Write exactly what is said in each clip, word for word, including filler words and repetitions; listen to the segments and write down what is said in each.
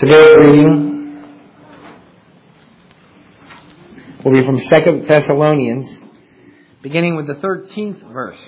Today's reading will be from Second Thessalonians, beginning with the thirteenth verse.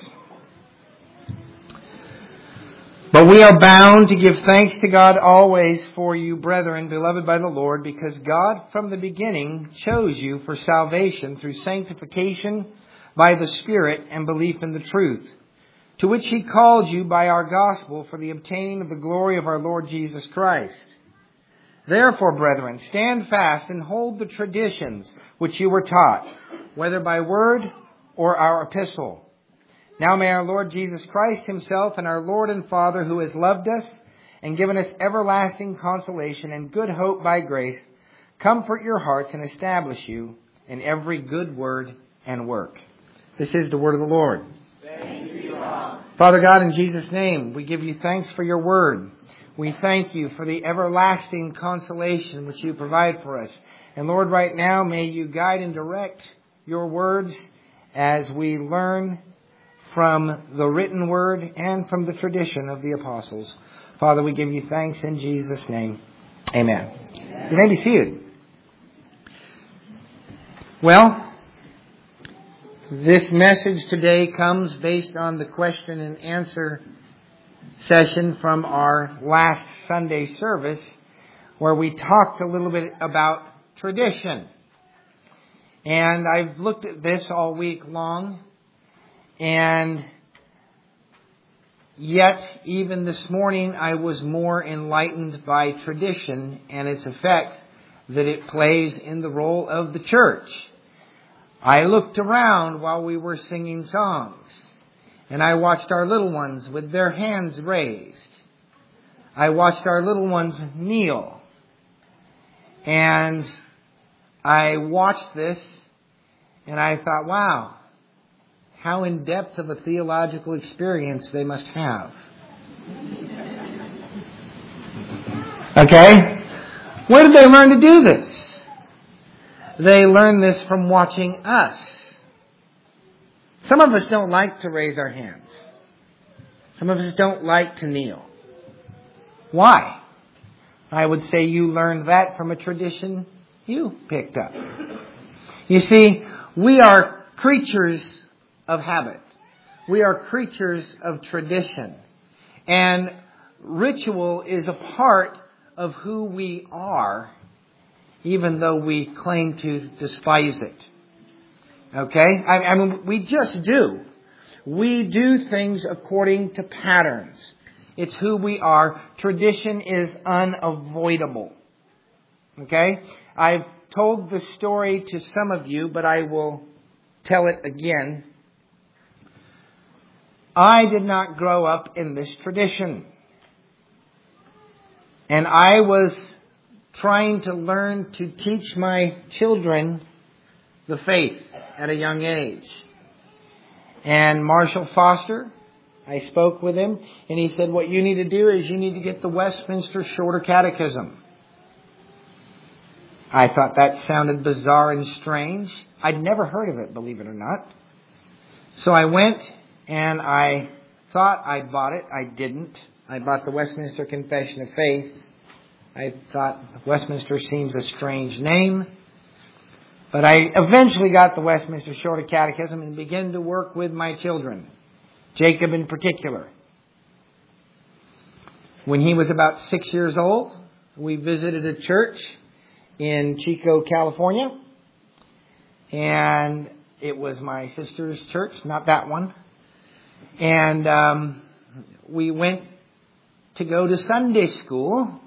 But we are bound to give thanks to God always for you, brethren, beloved by the Lord, because God from the beginning chose you for salvation through sanctification by the Spirit and belief in the truth, to which He called you by our gospel for the obtaining of the glory of our Lord Jesus Christ. Therefore, brethren, stand fast and hold the traditions which you were taught, whether by word or our epistle. Now may our Lord Jesus Christ Himself and our Lord and Father, who has loved us and given us everlasting consolation and good hope by grace, comfort your hearts and establish you in every good word and work. This is the word of the Lord. Thank you, God. Father God, in Jesus' name, we give you thanks for your word. We thank you for the everlasting consolation which you provide for us. And Lord, right now, may you guide and direct your words as we learn from the written word and from the tradition of the apostles. Father, we give you thanks in Jesus' name. Amen. Amen. You may be seated. Well, this message today comes based on the question and answer session from our last Sunday service, where we talked a little bit about tradition. And I've looked at this all week long, and yet even this morning I was more enlightened by tradition and its effect that it plays in the role of the church. I looked around while we were singing songs, and I watched our little ones with their hands raised. I watched our little ones kneel. And I watched this and I thought, wow, how in-depth of a theological experience they must have. Okay? Where did they learn to do this? They learned this from watching us. Some of us don't like to raise our hands. Some of us don't like to kneel. Why? I would say you learned that from a tradition you picked up. You see, we are creatures of habit. We are creatures of tradition. And ritual is a part of who we are, even though we claim to despise it. Okay? I, I mean, we just do. We do things according to patterns. It's who we are. Tradition is unavoidable. Okay? I've told the story to some of you, but I will tell it again. I did not grow up in this tradition. And I was trying to learn to teach my children the faith at a young age. And Marshall Foster, I spoke with him, and he said, what you need to do is you need to get the Westminster Shorter Catechism. I thought that sounded bizarre and strange. I'd never heard of it, believe it or not. So I went and I thought I bought it. I didn't. I bought the Westminster Confession of Faith. I thought Westminster seems a strange name. But I eventually got the Westminster Shorter Catechism and began to work with my children, Jacob in particular. When he was about six years old, we visited a church in Chico, California. And it was my sister's church, not that one. And um, we went to go to Sunday school.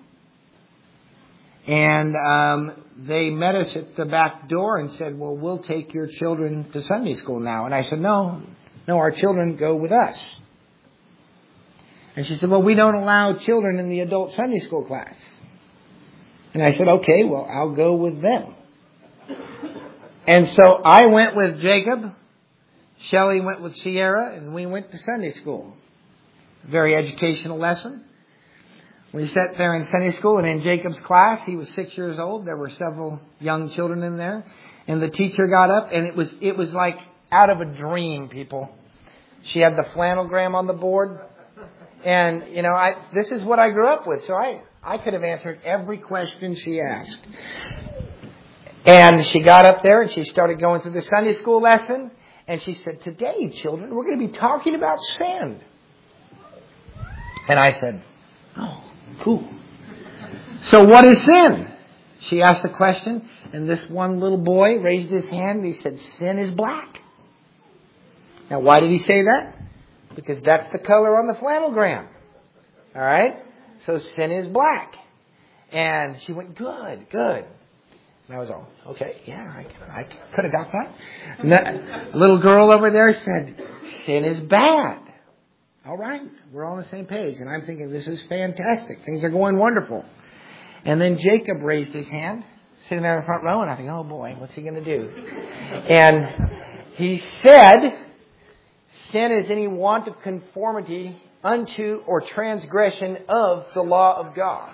And um, they met us at the back door and said, well, we'll take your children to Sunday school now. And I said, no, no, our children go with us. And she said, well, we don't allow children in the adult Sunday school class. And I said, okay, well, I'll go with them. And so I went with Jacob. Shelley went with Sierra, and we went to Sunday school. Very educational lesson. We sat there in Sunday school, and in Jacob's class, he was six years old. There were several young children in there. And the teacher got up, and it was it was like out of a dream, people. She had the flannelgram on the board. And, you know, I this is what I grew up with. So I, I could have answered every question she asked. And she got up there and she started going through the Sunday school lesson. And she said, today, children, we're going to be talking about sin. And I said, oh, cool. So what is sin? She asked the question. And this one little boy raised his hand and he said, sin is black. Now, why did he say that? Because that's the color on the flannelgram. All right? So sin is black. And she went, good, good. And I was all, okay, yeah, I, I could have got that. And that little girl over there said, sin is bad. All right, we're all on the same page. And I'm thinking, this is fantastic. Things are going wonderful. And then Jacob raised his hand, sitting there in the front row, and I think, oh boy, what's he going to do? And he said, sin is any want of conformity unto or transgression of the law of God.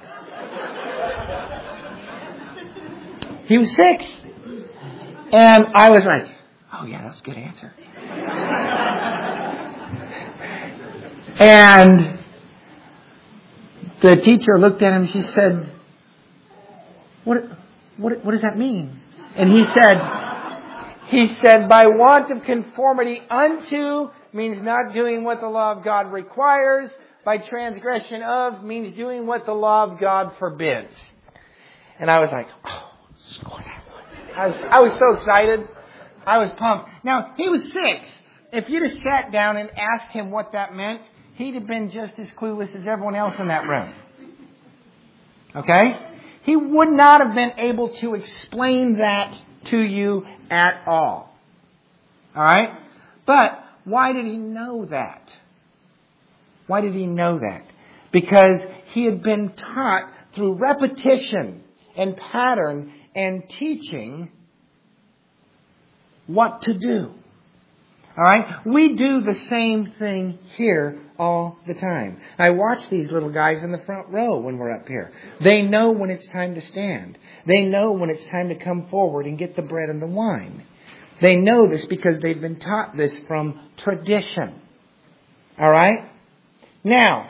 He was six. And I was like, oh yeah, that's a good answer. And the teacher looked at him and she said, what, what, what does that mean? And he said, he said, by want of conformity unto means not doing what the law of God requires. By transgression of means doing what the law of God forbids. And I was like, oh, score that one. I was, I was so excited. I was pumped. Now, he was six. If you'd have sat down and asked him what that meant, he'd have been just as clueless as everyone else in that room. Okay? He would not have been able to explain that to you at all. All right? But why did he know that? Why did he know that? Because he had been taught through repetition and pattern and teaching what to do. All right? We do the same thing here all the time. I watch these little guys in the front row when we're up here. They know when it's time to stand. They know when it's time to come forward and get the bread and the wine. They know this because they've been taught this from tradition. All right? Now,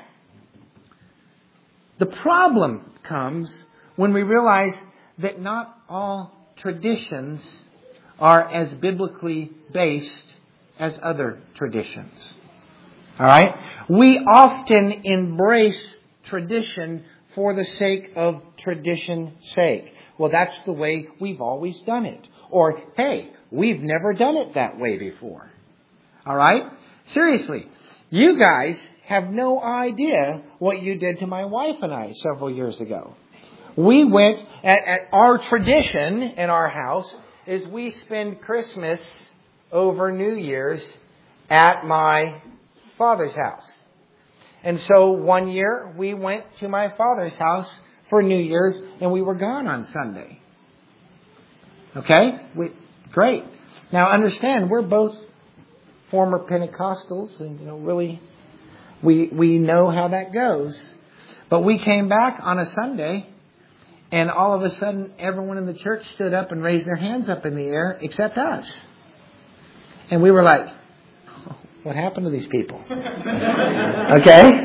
the problem comes when we realize that not all traditions are as biblically based as other traditions. All right? We often embrace tradition for the sake of tradition's sake. Well, that's the way we've always done it. Or, hey, we've never done it that way before. All right? Seriously, you guys have no idea what you did to my wife and I several years ago. We went, at, at our tradition in our house is we spend Christmas over New Year's at my father's house. And so one year we went to my father's house for New Year's and we were gone on Sunday. Okay? We, great. Now understand, we're both former Pentecostals and, you know, really we we know how that goes. But we came back on a Sunday and all of a sudden everyone in the church stood up and raised their hands up in the air except us. And we were like, oh, what happened to these people? Okay?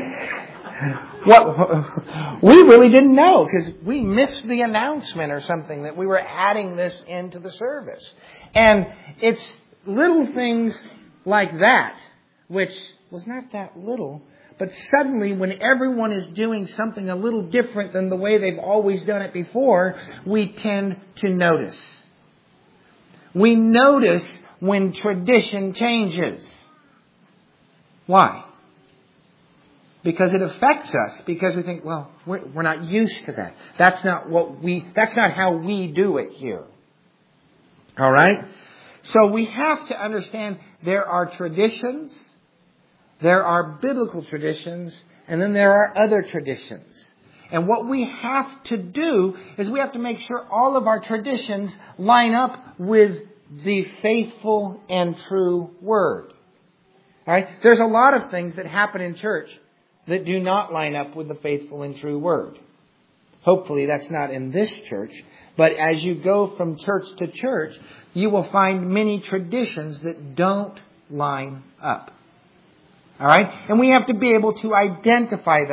What we really didn't know because we missed the announcement or something that we were adding this into the service. And it's little things like that, which was not that little, but suddenly when everyone is doing something a little different than the way they've always done it before, we tend to notice. We notice when tradition changes. Why? Because it affects us. Because we think, well, we're, we're not used to that. That's not what we, that's not how we do it here. All right? So we have to understand there are traditions, there are biblical traditions, and then there are other traditions. And what we have to do is we have to make sure all of our traditions line up with the faithful and true Word. All right? There's a lot of things that happen in church that do not line up with the faithful and true Word. Hopefully that's not in this church. But as you go from church to church, you will find many traditions that don't line up. All right? And we have to be able to identify those.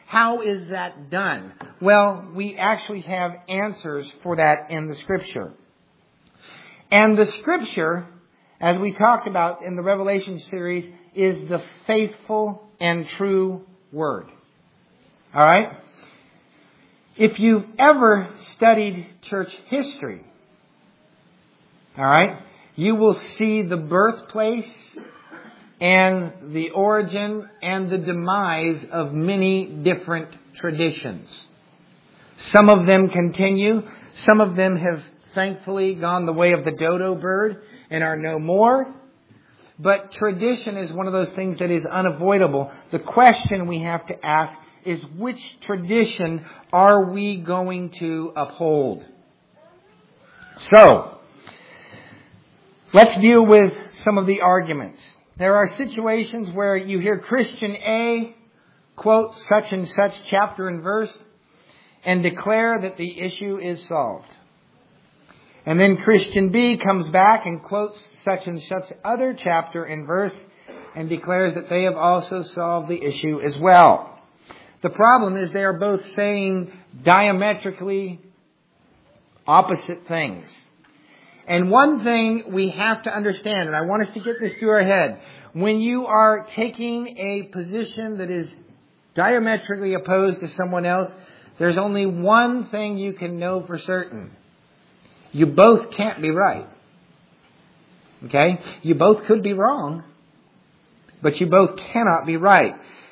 How is that done? Well, we actually have answers for that in the Scripture. And the Scripture, as we talked about in the Revelation series, is the faithful and true Word. All right? If you've ever studied church history, all right, you will see the birthplace and the origin and the demise of many different traditions. Some of them continue. Some of them have thankfully gone the way of the dodo bird and are no more. But tradition is one of those things that is unavoidable. The question we have to ask is, which tradition are we going to uphold? So, let's deal with some of the arguments. There are situations where you hear Christian A quote such and such chapter and verse and declare that the issue is solved. And then Christian B comes back and quotes such and such other chapter and verse and declares that they have also solved the issue as well. The problem is they are both saying diametrically opposite things. And one thing we have to understand, and I want us to get this through our head, when you are taking a position that is diametrically opposed to someone else, there's only one thing you can know for certain. You both can't be right. Okay? You both could be wrong, but you both cannot be right.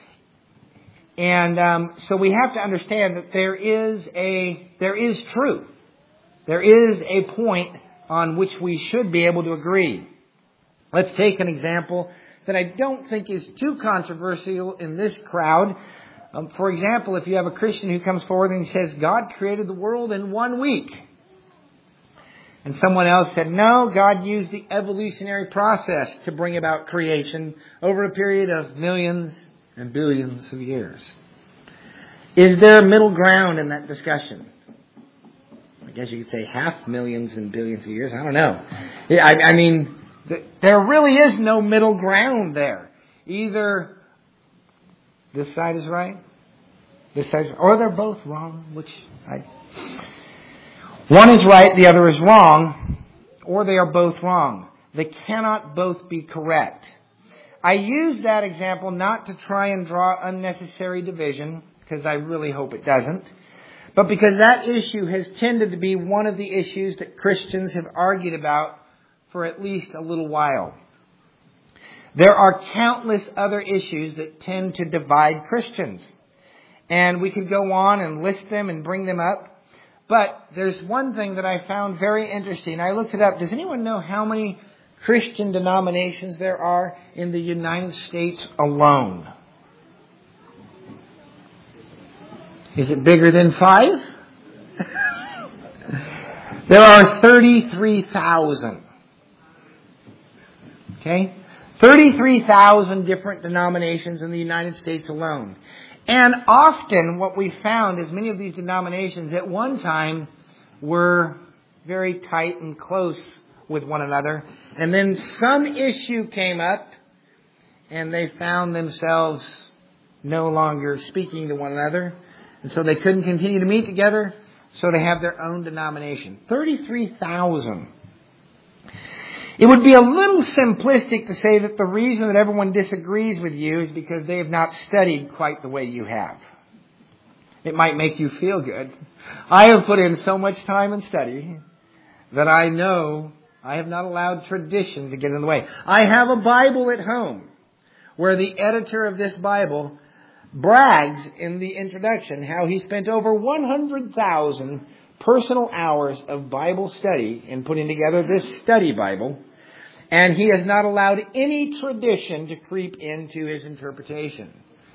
And um, so we have to understand that there is a there is truth. There is a point on which we should be able to agree. Let's take an example that I don't think is too controversial in this crowd. Um, for example, if you have a Christian who comes forward and says, God created the world in one week. And someone else said, no, God used the evolutionary process to bring about creation over a period of millions and billions of years. Is there a middle ground in that discussion? I guess you could say half millions and billions of years. I don't know. I, I mean, th- there really is no middle ground there. Either this side is right, this side is right, or they're both wrong, which I... One is right, the other is wrong, or they are both wrong. They cannot both be correct. I use that example not to try and draw unnecessary division, because I really hope it doesn't, but because that issue has tended to be one of the issues that Christians have argued about for at least a little while. There are countless other issues that tend to divide Christians. And we could go on and list them and bring them up. But there's one thing that I found very interesting. I looked it up. Does anyone know how many Christian denominations there are in the United States alone? Is it bigger than five? There are thirty-three thousand. Okay? thirty-three thousand different denominations in the United States alone. And often what we found is many of these denominations at one time were very tight and close with one another. And then some issue came up and they found themselves no longer speaking to one another. And so they couldn't continue to meet together. So they have their own denomination. thirty-three thousand. It would be a little simplistic to say that the reason that everyone disagrees with you is because they have not studied quite the way you have. It might make you feel good. I have put in so much time and study that I know I have not allowed tradition to get in the way. I have a Bible at home where the editor of this Bible brags in the introduction how he spent over one hundred thousand personal hours of Bible study in putting together this study Bible, and he has not allowed any tradition to creep into his interpretation.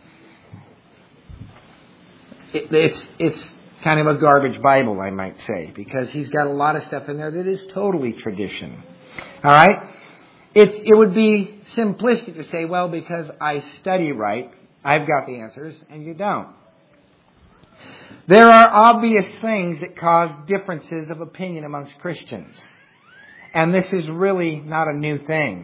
It, it's, it's kind of a garbage Bible, I might say, because he's got a lot of stuff in there that is totally tradition. All right? It, it would be simplistic to say, well, because I study right, I've got the answers, and you don't. There are obvious things that cause differences of opinion amongst Christians. And this is really not a new thing.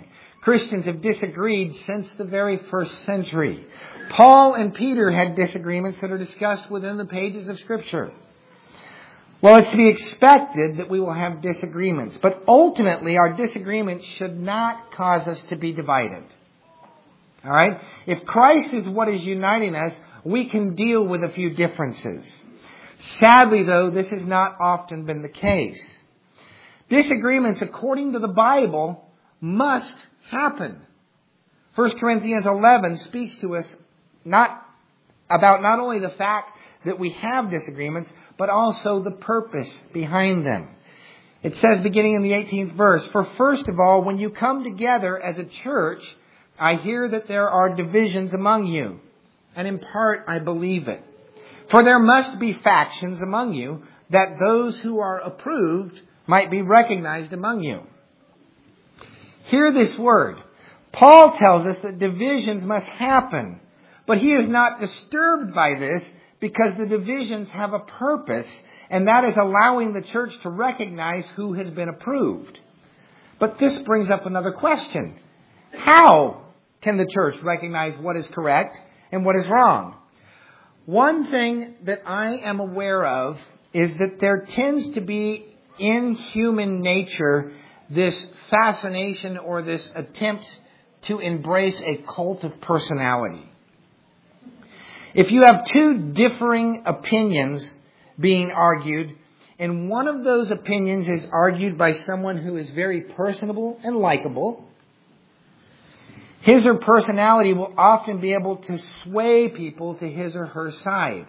Christians have disagreed since the very first century. Paul and Peter had disagreements that are discussed within the pages of Scripture. Well, it's to be expected that we will have disagreements. But ultimately, our disagreements should not cause us to be divided. All right? If Christ is what is uniting us, we can deal with a few differences. Sadly, though, this has not often been the case. Disagreements, according to the Bible, must happen. First Corinthians eleven speaks to us not about not only the fact that we have disagreements, but also the purpose behind them. It says, beginning in the eighteenth verse, "For first of all, when you come together as a church, I hear that there are divisions among you, and in part I believe it. For there must be factions among you, that those who are approved might be recognized among you." Hear this word. Paul tells us that divisions must happen, but he is not disturbed by this because the divisions have a purpose, and that is allowing the church to recognize who has been approved. But this brings up another question. How can the church recognize what is correct and what is wrong? One thing that I am aware of is that there tends to be in human nature this fascination or this attempt to embrace a cult of personality. If you have two differing opinions being argued, and one of those opinions is argued by someone who is very personable and likable, his or personality will often be able to sway people to his or her side.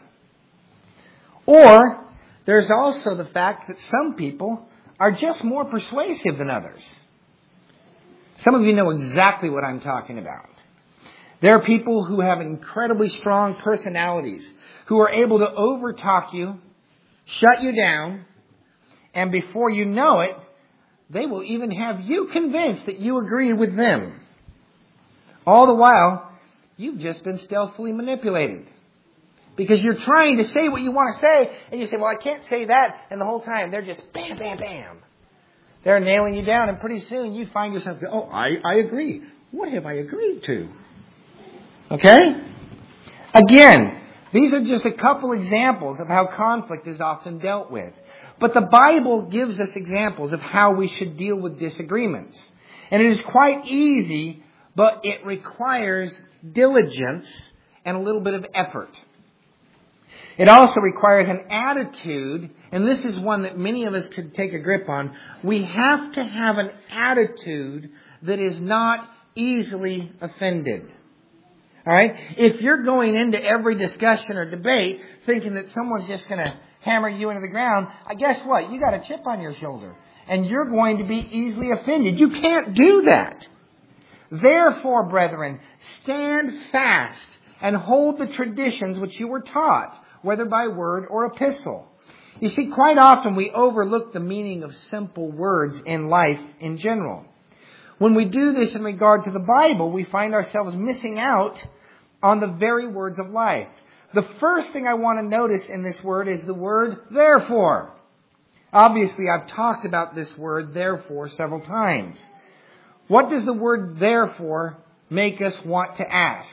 Or there's also the fact that some people are just more persuasive than others. Some of you know exactly what I'm talking about. There are people who have incredibly strong personalities, who are able to overtalk you, shut you down, and before you know it, they will even have you convinced that you agree with them. All the while, you've just been stealthily manipulated. Because you're trying to say what you want to say, and you say, well, I can't say that, and the whole time they're just bam, bam, bam. They're nailing you down, and pretty soon you find yourself, oh, I, I agree. What have I agreed to? Okay? Again, these are just a couple examples of how conflict is often dealt with. But the Bible gives us examples of how we should deal with disagreements. And it is quite easy, but it requires diligence and a little bit of effort. It also requires an attitude, and this is one that many of us could take a grip on. We have to have an attitude that is not easily offended. All right? If you're going into every discussion or debate thinking that someone's just going to hammer you into the ground, I guess what? You got a chip on your shoulder, and you're going to be easily offended. You can't do that. Therefore, brethren, stand fast and hold the traditions which you were taught, whether by word or epistle. You see, quite often we overlook the meaning of simple words in life in general. When we do this in regard to the Bible, we find ourselves missing out on the very words of life. The first thing I want to notice in this word is the word therefore. Obviously, I've talked about this word therefore several times. What does the word therefore make us want to ask?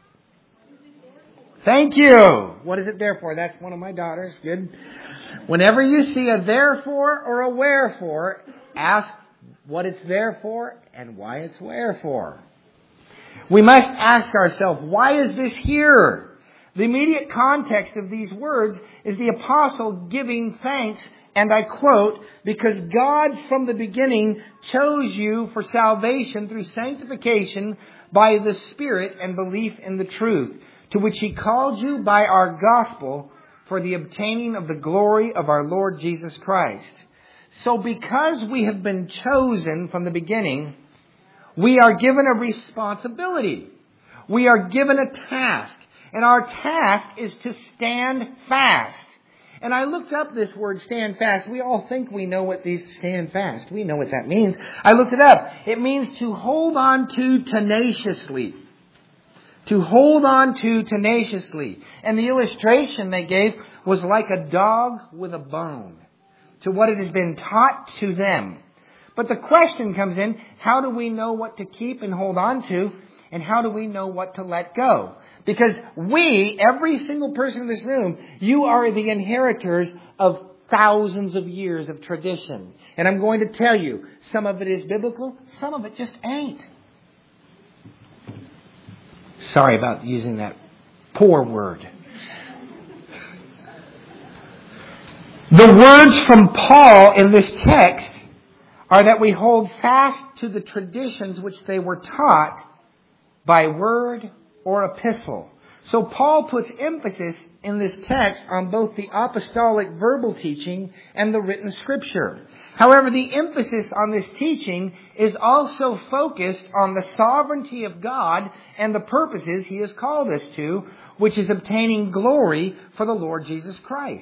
Thank you. What is it there for? That's one of my daughters. Good. Whenever you see a therefore or a wherefore, ask what it's there for and why it's wherefore. We must ask ourselves, why is this here? The immediate context of these words is the apostle giving thanks, and I quote, because God from the beginning chose you for salvation through sanctification by the Spirit and belief in the truth, to which He called you by our gospel for the obtaining of the glory of our Lord Jesus Christ. So because we have been chosen from the beginning, we are given a responsibility. We are given a task. And our task is to stand fast. And I looked up this word stand fast. We all think we know what these stand fast. We know what that means. I looked it up. It means to hold on to tenaciously. To hold on to tenaciously. And the illustration they gave was like a dog with a bone, to what it has been taught to them. But the question comes in, how do we know what to keep and hold on to? And how do we know what to let go? Because we, every single person in this room, you are the inheritors of thousands of years of tradition. And I'm going to tell you, some of it is biblical, some of it just ain't. Sorry about using that poor word. The words from Paul in this text are that we hold fast to the traditions which they were taught by word or epistle. So Paul puts emphasis in this text on both the apostolic verbal teaching and the written scripture. However, the emphasis on this teaching is also focused on the sovereignty of God and the purposes He has called us to, which is obtaining glory for the Lord Jesus Christ.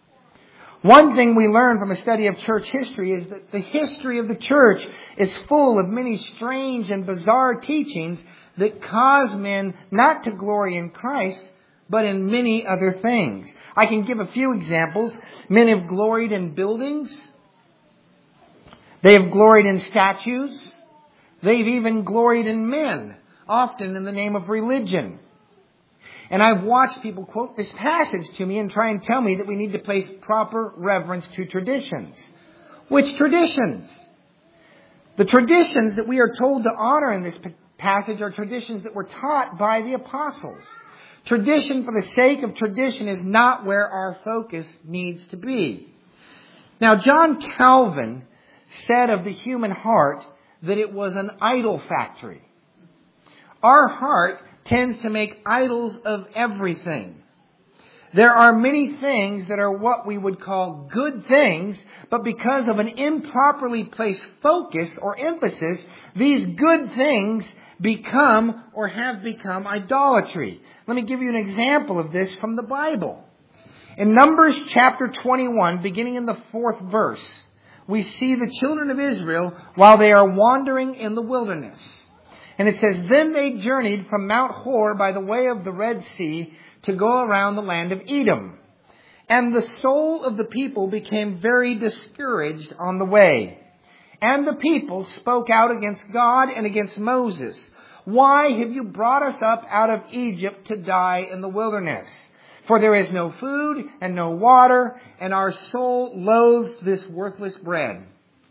One thing we learn from a study of church history is that the history of the church is full of many strange and bizarre teachings that cause men not to glory in Christ, but in many other things. I can give a few examples. Men have gloried in buildings. They have gloried in statues. They've even gloried in men, often in the name of religion. And I've watched people quote this passage to me and try and tell me that we need to place proper reverence to traditions. Which traditions? The traditions that we are told to honor in this passage are traditions that were taught by the apostles. Tradition for the sake of tradition is not where our focus needs to be. Now, John Calvin said of the human heart that it was an idol factory. Our heart tends to make idols of everything. There are many things that are what we would call good things, but because of an improperly placed focus or emphasis, these good things become or have become idolatry. Let me give you an example of this from the Bible. In Numbers chapter twenty-one, beginning in the fourth verse, we see the children of Israel while they are wandering in the wilderness. And it says, "Then they journeyed from Mount Hor by the way of the Red Sea to go around the land of Edom. And the soul of the people became very discouraged on the way. And the people spoke out against God and against Moses. 'Why have you brought us up out of Egypt to die in the wilderness? For there is no food and no water, and our soul loathes this worthless bread.'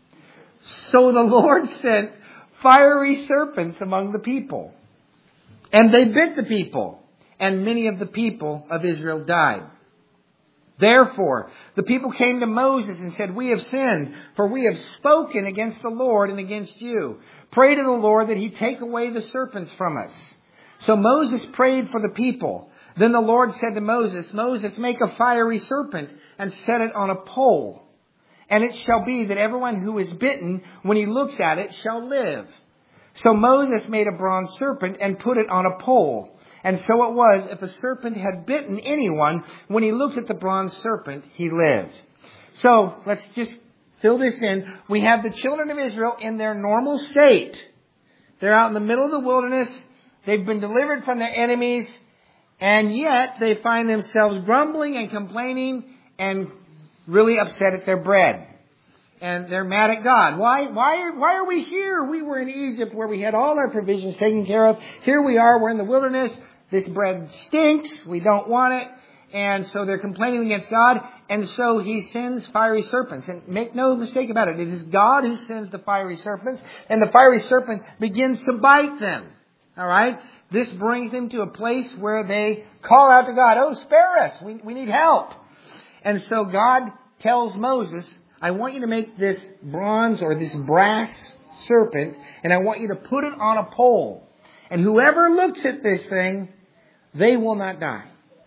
So the Lord sent fiery serpents among the people, and they bit the people, and many of the people of Israel died. Therefore, the people came to Moses and said, 'We have sinned, for we have spoken against the Lord and against you. Pray to the Lord that He take away the serpents from us.' So Moses prayed for the people. Then the Lord said to Moses, 'Moses, make a fiery serpent and set it on a pole. And it shall be that everyone who is bitten, when he looks at it, shall live.' So Moses made a bronze serpent and put it on a pole. And so it was, if a serpent had bitten anyone, when he looked at the bronze serpent, he lived." So let's just fill this in. We have the children of Israel in their normal state. They're out in the middle of the wilderness. They've been delivered from their enemies. And yet they find themselves grumbling and complaining and really upset at their bread. And they're mad at God. Why, why, why are we here? We were in Egypt where we had all our provisions taken care of. Here we are. We're in the wilderness. This bread stinks. We don't want it. And so they're complaining against God. And so He sends fiery serpents. And make no mistake about it. It is God who sends the fiery serpents. And the fiery serpent begins to bite them. All right? This brings them to a place where they call out to God, "Oh, spare us. We, we need help." And so God tells Moses, "I want you to make this bronze or this brass serpent, and I want you to put it on a pole. And whoever looks at this thing, they will not die."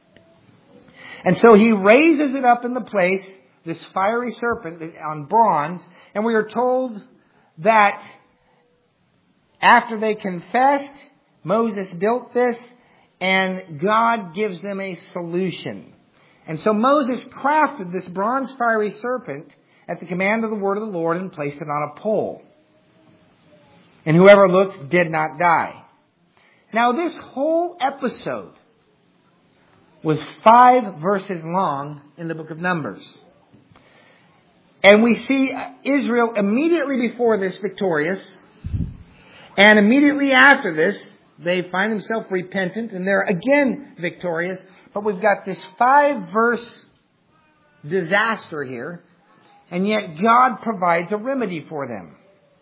And so He raises it up in the place, this fiery serpent on bronze, and we are told that after they confessed, Moses built this, and God gives them a solution. And so Moses crafted this bronze fiery serpent at the command of the word of the Lord and placed it on a pole. And whoever looked did not die. Now this whole episode was five verses long in the book of Numbers. And we see Israel immediately before this victorious. And immediately after this, they find themselves repentant and they're again victorious. But we've got this five verse disaster here. And yet God provides a remedy for them.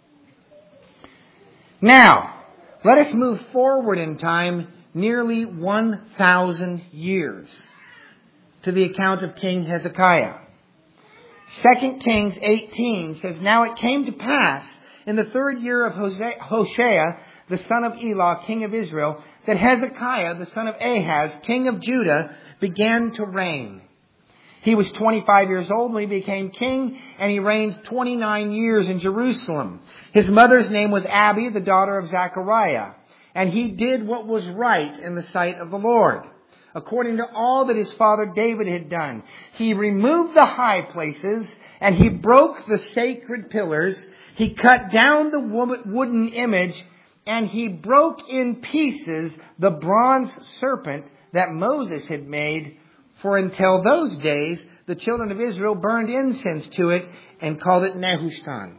Now, let us move forward in time nearly one thousand years to the account of King Hezekiah. Second Kings eighteen says, "Now it came to pass in the third year of Hoshea, the son of Elah, king of Israel, that Hezekiah, the son of Ahaz, king of Judah, began to reign. He was twenty-five years old when he became king, and he reigned twenty-nine years in Jerusalem. His mother's name was Abi, the daughter of Zechariah. And he did what was right in the sight of the Lord, according to all that his father David had done. He removed the high places, and he broke the sacred pillars. He cut down the wooden image, and he broke in pieces the bronze serpent that Moses had made. For until those days, the children of Israel burned incense to it and called it Nehushtan."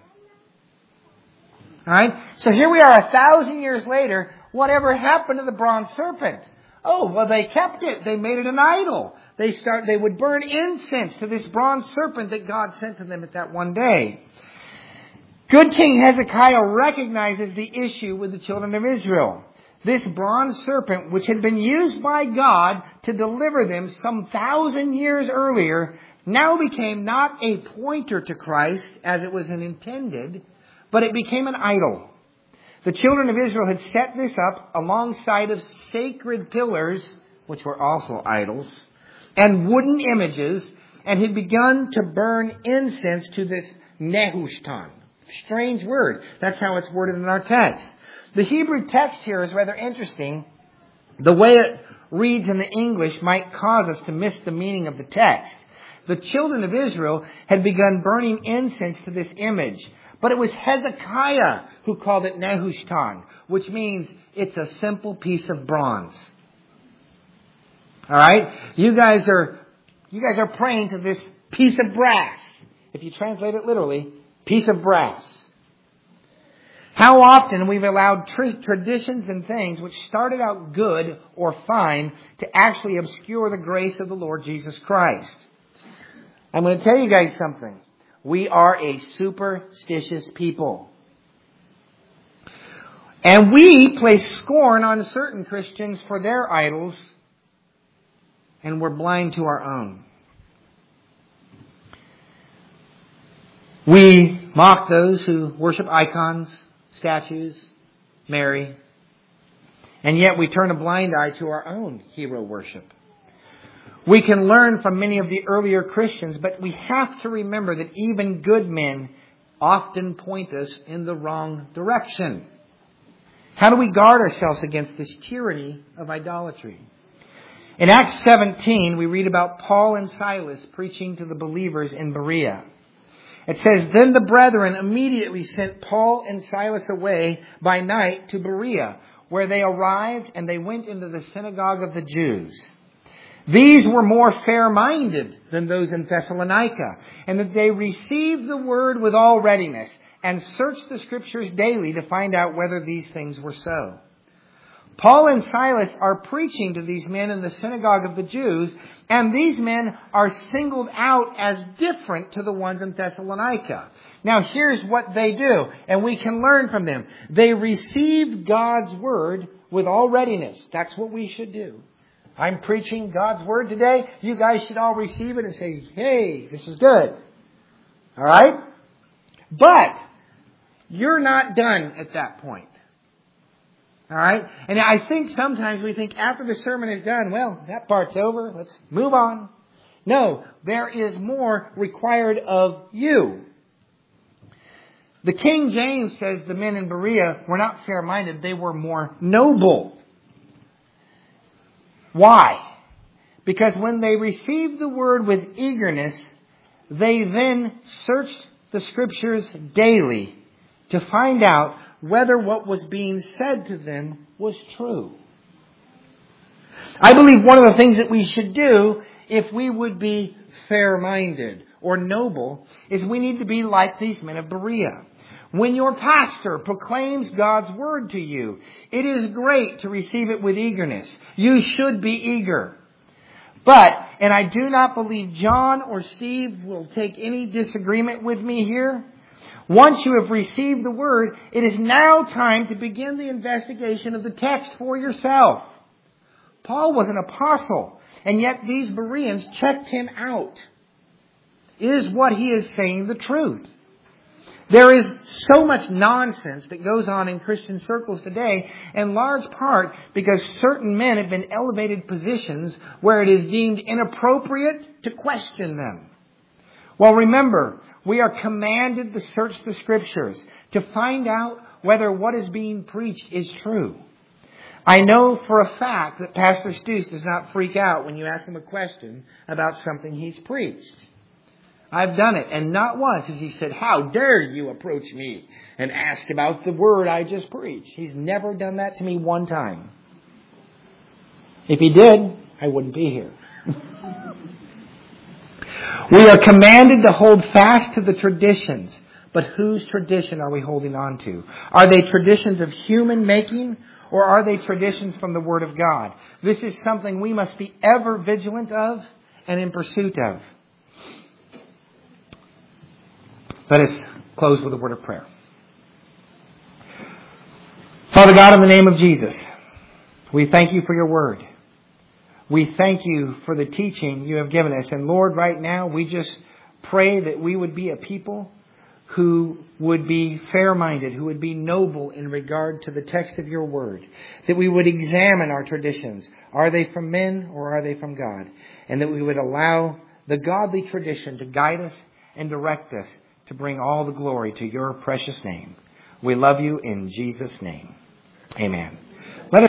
All right. So here we are a thousand years later. Whatever happened to the bronze serpent? Oh, well, they kept it. They made it an idol. They start. They would burn incense to this bronze serpent that God sent to them at that one day. Good King Hezekiah recognizes the issue with the children of Israel. This bronze serpent, which had been used by God to deliver them some thousand years earlier, now became not a pointer to Christ as it was intended, but it became an idol. The children of Israel had set this up alongside of sacred pillars, which were also idols, and wooden images, and had begun to burn incense to this Nehushtan. Strange word. That's how it's worded in our text. The Hebrew text here is rather interesting. The way it reads in the English might cause us to miss the meaning of the text. The children of Israel had begun burning incense to this image. But it was Hezekiah who called it Nehushtan, which means it's a simple piece of bronze. All right? You guys are, you guys are praying to this piece of brass. If you translate it literally, piece of brass. How often we've allowed tra- traditions and things which started out good or fine to actually obscure the grace of the Lord Jesus Christ. I'm going to tell you guys something. We are a superstitious people. And we place scorn on certain Christians for their idols, and we're blind to our own. We mock those who worship icons, statues, Mary, and yet we turn a blind eye to our own hero worship. We can learn from many of the earlier Christians, but we have to remember that even good men often point us in the wrong direction. How do we guard ourselves against this tyranny of idolatry? In Acts seventeen, we read about Paul and Silas preaching to the believers in Berea. It says, "Then the brethren immediately sent Paul and Silas away by night to Berea, where they arrived, and they went into the synagogue of the Jews. These were more fair-minded than those in Thessalonica, and that they received the word with all readiness, and searched the Scriptures daily to find out whether these things were so." Paul and Silas are preaching to these men in the synagogue of the Jews, and these men are singled out as different to the ones in Thessalonica. Now here's what they do, and we can learn from them. They received God's word with all readiness. That's what we should do. I'm preaching God's word today. You guys should all receive it and say, "Hey, this is good." All right? But you're not done at that point. All right? And I think sometimes we think after the sermon is done, well, that part's over. Let's move on. No, there is more required of you. The King James says the men in Berea were not fair-minded. They were more noble. Why? Because when they received the word with eagerness, they then searched the Scriptures daily to find out whether what was being said to them was true. I believe one of the things that we should do if we would be fair-minded or noble is we need to be like these men of Berea. When your pastor proclaims God's word to you, it is great to receive it with eagerness. You should be eager. But, and I do not believe John or Steve will take any disagreement with me here, once you have received the word, it is now time to begin the investigation of the text for yourself. Paul was an apostle, and yet these Bereans checked him out. Is what he is saying the truth? There is so much nonsense that goes on in Christian circles today, in large part because certain men have been elevated positions where it is deemed inappropriate to question them. Well, remember, we are commanded to search the Scriptures to find out whether what is being preached is true. I know for a fact that Pastor Stoops does not freak out when you ask him a question about something he's preached. I've done it, and not once has he said, "How dare you approach me and ask about the word I just preached?" He's never done that to me one time. If he did, I wouldn't be here. We are commanded to hold fast to the traditions, but whose tradition are we holding on to? Are they traditions of human making, or are they traditions from the Word of God? This is something we must be ever vigilant of and in pursuit of. Let us close with a word of prayer. Father God, in the name of Jesus, we thank you for your word. We thank you for the teaching you have given us. And Lord, right now, we just pray that we would be a people who would be fair-minded, who would be noble in regard to the text of your word. That we would examine our traditions. Are they from men or are they from God? And that we would allow the godly tradition to guide us and direct us to bring all the glory to your precious name. We love you in Jesus' name. Amen. Let us